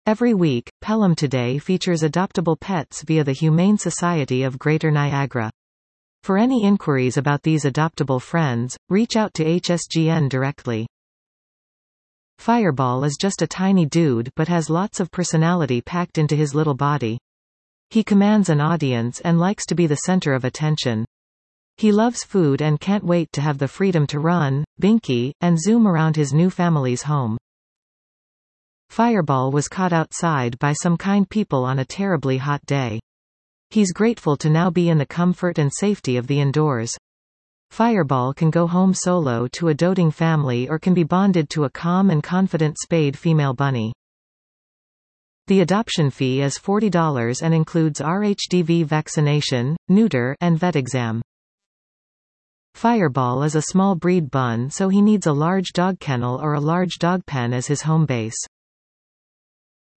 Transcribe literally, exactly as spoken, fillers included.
Every week, Pelham Today features adoptable pets via the Humane Society of Greater Niagara. For any inquiries about these adoptable friends, reach out to H S G N directly. Fireball is just a tiny dude but has lots of personality packed into his little body. He commands an audience and likes to be the center of attention. He loves food and can't wait to have the freedom to run, binky, and zoom around his new family's home. Fireball was caught outside by some kind people on a terribly hot day. He's grateful to now be in the comfort and safety of the indoors. Fireball can go home solo to a doting family or can be bonded to a calm and confident spayed female bunny. The adoption fee is forty dollars and includes R H D V vaccination, neuter, and vet exam. Fireball is a small breed bun, so he needs a large dog kennel or a large dog pen as his home base.